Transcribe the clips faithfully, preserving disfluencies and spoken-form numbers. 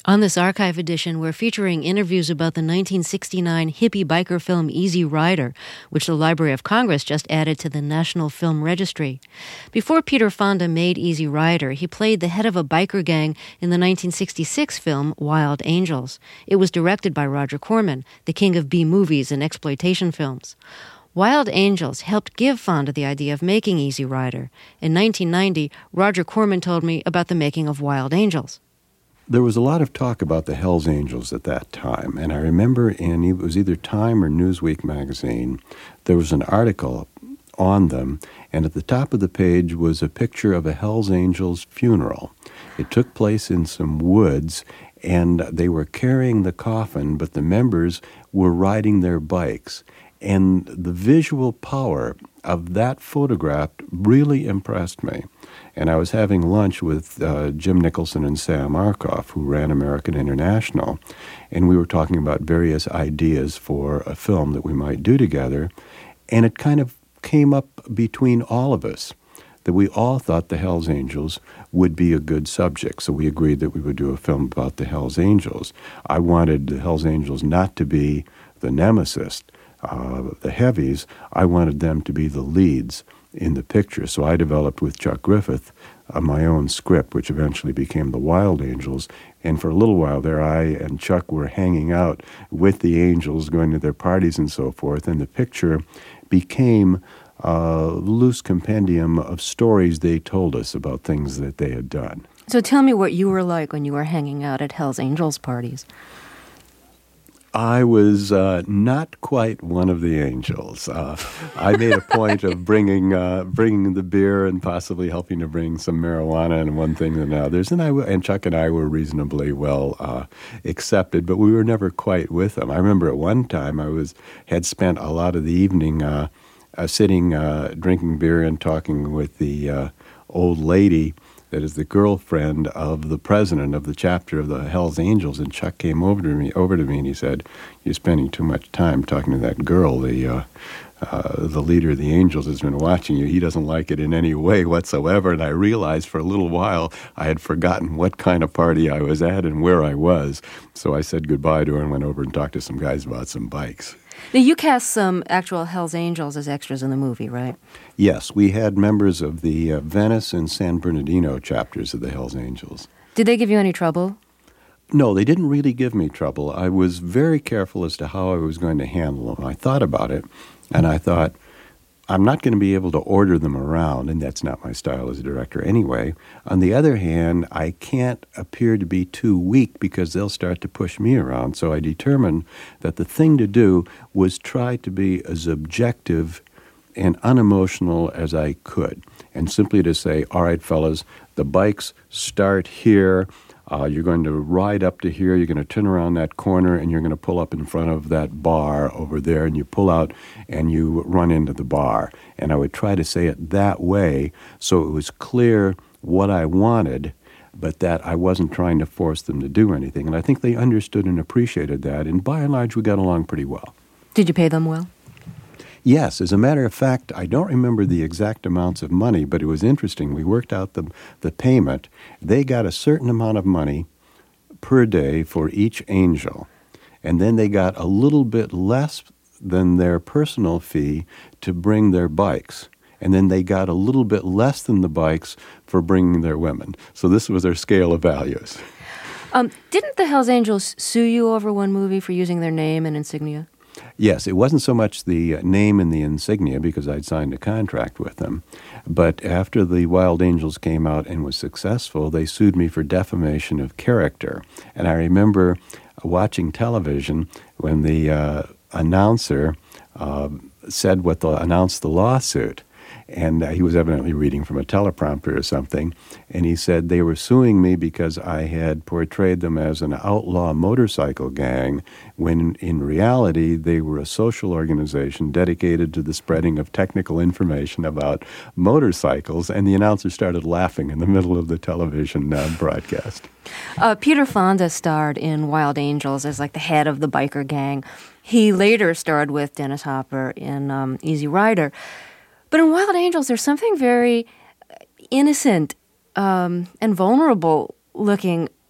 On this archive edition, we're featuring interviews about the nineteen sixty-nine hippie biker film Easy Rider, which the Library of Congress just added to the National Film Registry. Before Peter Fonda made Easy Rider, he played the head of a biker gang in the nineteen sixty-six film Wild Angels. It was directed by Roger Corman, the king of B-movies and exploitation films. Wild Angels helped give Fonda the idea of making Easy Rider. In nineteen ninety, Roger Corman told me about the making of Wild Angels. There was a lot of talk about the Hells Angels at that time, and I remember in, it was either Time or Newsweek magazine, there was an article on them, and at the top of the page was a picture of a Hells Angels funeral. It took place in some woods, and they were carrying the coffin, but the members were riding their bikes. And the visual power of that photograph really impressed me. And I was having lunch with uh, Jim Nicholson and Sam Arkoff, who ran American International, and we were talking about various ideas for a film that we might do together, and it kind of came up between all of us that we all thought the Hells Angels would be a good subject, so we agreed that we would do a film about the Hells Angels. I wanted the Hells Angels not to be the nemesis, uh, the heavies. I wanted them to be the leads in the picture. So I developed with Chuck Griffith uh, my own script, which eventually became The Wild Angels. And for a little while there, I and Chuck were hanging out with the Angels, going to their parties and so forth. And the picture became a loose compendium of stories they told us about things that they had done. So tell me what you were like when you were hanging out at Hells Angels parties. I was uh, not quite one of the angels. Uh, I made a point of bringing uh, bringing the beer and possibly helping to bring some marijuana and one thing and others. And I and Chuck and I were reasonably well uh, accepted, but we were never quite with them. I remember at one time I was had spent a lot of the evening uh, uh, sitting uh, drinking beer and talking with the uh, old lady that is the girlfriend of the president of the chapter of the Hells Angels, and Chuck came over to me, over to me, and he said, "You're spending too much time talking to that girl. The uh, uh, the leader of the Angels has been watching you. He doesn't like it in any way whatsoever." And I realized for a little while I had forgotten what kind of party I was at and where I was. So I said goodbye to her and went over and talked to some guys about some bikes. Now, you cast some actual Hells Angels as extras in the movie, right? Yes, we had members of the uh, Venice and San Bernardino chapters of the Hells Angels. Did they give you any trouble? No, they didn't really give me trouble. I was very careful as to how I was going to handle them. I thought about it, and I thought, I'm not going to be able to order them around, and that's not my style as a director anyway. On the other hand, I can't appear to be too weak because they'll start to push me around. So I determined that the thing to do was try to be as objective and unemotional as I could, and simply to say, all right, fellas, the bikes start here. Uh, you're going to ride up to here, you're going to turn around that corner, and you're going to pull up in front of that bar over there, and you pull out and you run into the bar. And I would try to say it that way so it was clear what I wanted, but that I wasn't trying to force them to do anything. And I think they understood and appreciated that, and by and large, we got along pretty well. Did you pay them well? Yes, as a matter of fact, I don't remember the exact amounts of money, but it was interesting. We worked out the the payment. They got a certain amount of money per day for each angel, and then they got a little bit less than their personal fee to bring their bikes, and then they got a little bit less than the bikes for bringing their women. So this was their scale of values. Um, didn't the Hells Angels sue you over one movie for using their name and insignia? Yes, it wasn't so much the name and the insignia because I'd signed a contract with them, but after the Wild Angels came out and was successful, they sued me for defamation of character. And I remember watching television when the uh, announcer uh, said what the announced the lawsuit. And uh, he was evidently reading from a teleprompter or something, and he said they were suing me because I had portrayed them as an outlaw motorcycle gang, when in reality they were a social organization dedicated to the spreading of technical information about motorcycles, and the announcer started laughing in the middle of the television uh, broadcast. Uh, Peter Fonda starred in Wild Angels as like the head of the biker gang. He later starred with Dennis Hopper in um, Easy Rider. But in Wild Angels, there's something very innocent um, and vulnerable looking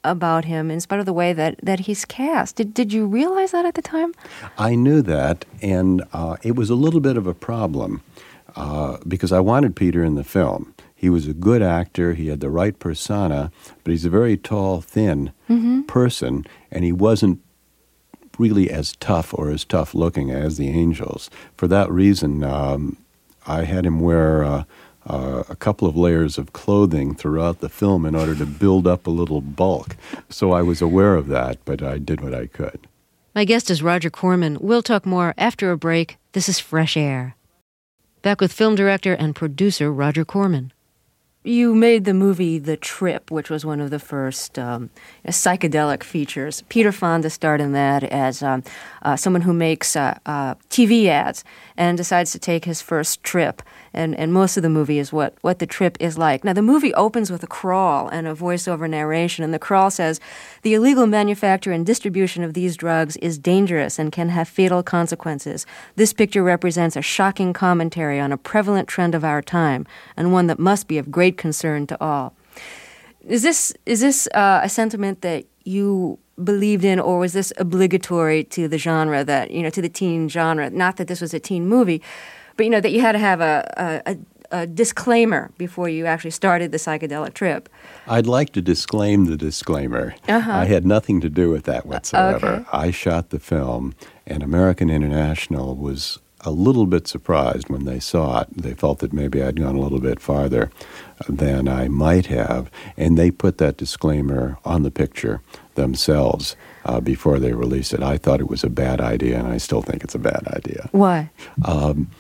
about him in spite of the way that, that he's cast. Did, did you realize that at the time? I knew that, and uh, it was a little bit of a problem uh, because I wanted Peter in the film. He was a good actor. He had the right persona, but he's a very tall, thin mm-hmm. person, and he wasn't really as tough or as tough-looking as the Angels. For that reason, um, I had him wear uh, uh, a couple of layers of clothing throughout the film in order to build up a little bulk. So I was aware of that, but I did what I could. My guest is Roger Corman. We'll talk more after a break. This is Fresh Air. Back with film director and producer Roger Corman. You made the movie The Trip, which was one of the first um, psychedelic features. Peter Fonda starred in that as um, uh, someone who makes uh, uh, T V ads and decides to take his first trip. And, and most of the movie is what, what the trip is like. Now, the movie opens with a crawl and a voiceover narration, and the crawl says, "The illegal manufacture and distribution of these drugs is dangerous and can have fatal consequences. This picture represents a shocking commentary on a prevalent trend of our time, and one that must be of great concern to all." Is this is this uh, a sentiment that you believed in, or was this obligatory to the genre, that, you know, to the teen genre? Not that this was a teen movie, but, you know, that you had to have a, a, a disclaimer before you actually started the psychedelic trip. I'd like to disclaim the disclaimer. Uh-huh. I had nothing to do with that whatsoever. Okay. I shot the film, and American International was a little bit surprised when they saw it. They felt that maybe I'd gone a little bit farther than I might have, and they put that disclaimer on the picture themselves uh, before they released it. I thought it was a bad idea, and I still think it's a bad idea. Why? Um,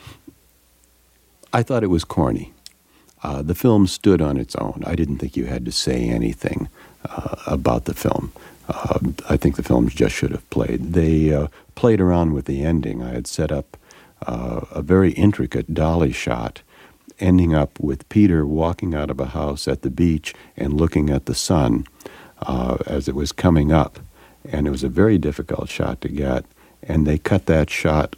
I thought it was corny. Uh, the film stood on its own. I didn't think you had to say anything uh, about the film. Uh, I think the films just should have played. They uh, played around with the ending. I had set up uh, a very intricate dolly shot, ending up with Peter walking out of a house at the beach and looking at the sun uh, as it was coming up. And it was a very difficult shot to get. And they cut that shot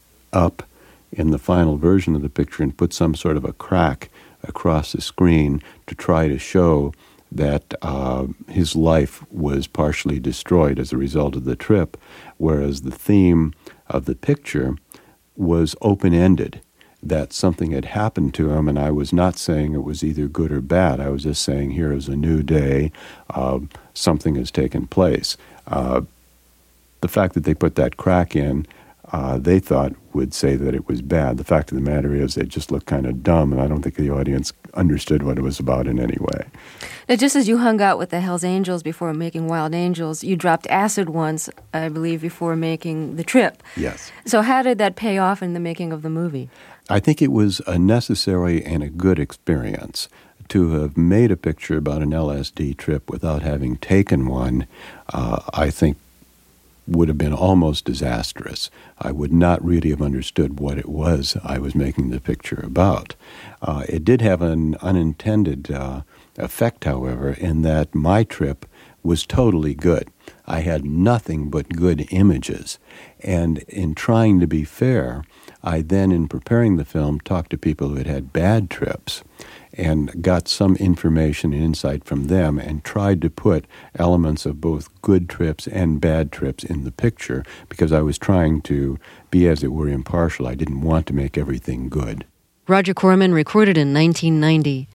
up in the final version of the picture and put some sort of a crack across the screen to try to show that uh, his life was partially destroyed as a result of the trip, whereas the theme of the picture was open-ended, that something had happened to him, and I was not saying it was either good or bad. I was just saying, here is a new day, uh, something has taken place. Uh, the fact that they put that crack in, Uh, they thought would say that it was bad. The fact of the matter is they just looked kind of dumb, and I don't think the audience understood what it was about in any way. Now, just as you hung out with the Hells Angels before making Wild Angels, you dropped acid once, I believe, before making The Trip. Yes. So how did that pay off in the making of the movie? I think it was a necessary and a good experience to have made a picture about an L S D trip without having taken one. uh, I think would have been almost disastrous. I would not really have understood what it was I was making the picture about. Uh, it did have an unintended uh, effect, however, in that my trip was totally good. I had nothing but good images. And in trying to be fair, I then, in preparing the film, talked to people who had had bad trips and got some information and insight from them and tried to put elements of both good trips and bad trips in the picture because I was trying to be, as it were, impartial. I didn't want to make everything good. Roger Corman recorded in nineteen ninety.